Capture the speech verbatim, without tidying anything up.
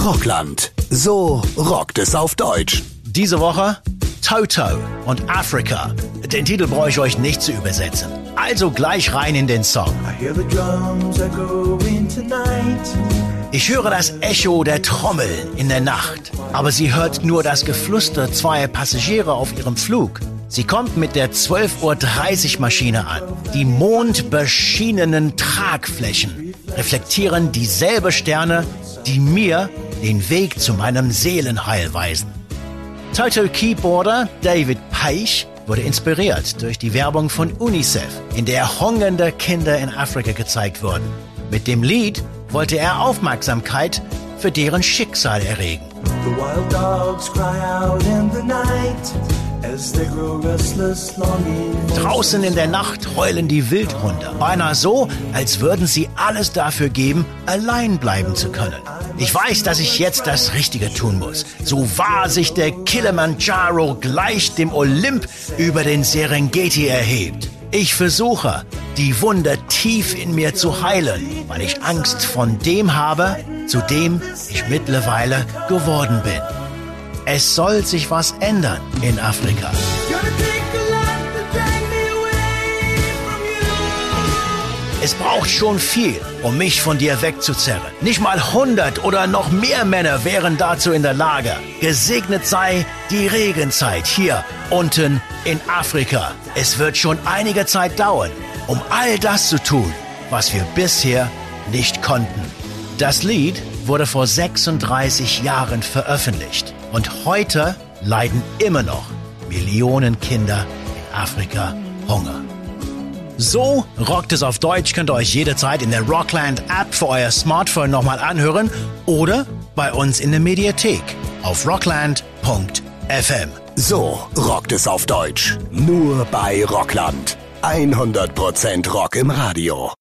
Rockland. So rockt es auf Deutsch. Diese Woche Toto und Africa. Den Titel brauche ich euch nicht zu übersetzen. Also gleich rein in den Song. Ich höre das Echo der Trommeln in der Nacht, aber sie hört nur das Geflüster zweier Passagiere auf ihrem Flug. Sie kommt mit der zwölf Uhr dreißig Maschine an. Die mondbeschienenen Tragflächen reflektieren dieselbe Sterne, die mir den Weg zu meinem Seelenheil weisen. Toto-Keyboarder David Paich wurde inspiriert durch die Werbung von UNICEF, in der hungernde Kinder in Afrika gezeigt wurden. Mit dem Lied wollte er Aufmerksamkeit für deren Schicksal erregen. The wild dogs cry out in the night as they grow restless, longing. Draußen in der Nacht heulen die Wildhunde, beinahe so, als würden sie alles dafür geben, allein bleiben zu können. Ich weiß, dass ich jetzt das Richtige tun muss. So wahr sich der Kilimanjaro gleich dem Olymp über den Serengeti erhebt. Ich versuche, die Wunde tief in mir zu heilen, weil ich Angst von dem habe, zu dem ich mittlerweile geworden bin. Es soll sich was ändern in Afrika. Es braucht schon viel, um mich von dir wegzuzerren. Nicht mal hundert oder noch mehr Männer wären dazu in der Lage. Gesegnet sei die Regenzeit hier unten in Afrika. Es wird schon einige Zeit dauern, um all das zu tun, was wir bisher nicht konnten. Das Lied wurde vor sechsunddreißig Jahren veröffentlicht und heute leiden immer noch Millionen Kinder in Afrika Hunger. So rockt es auf Deutsch könnt ihr euch jederzeit in der Rockland-App für euer Smartphone nochmal anhören oder bei uns in der Mediathek auf rockland punkt f m. So rockt es auf Deutsch. Nur bei Rockland. hundert Prozent Rock im Radio.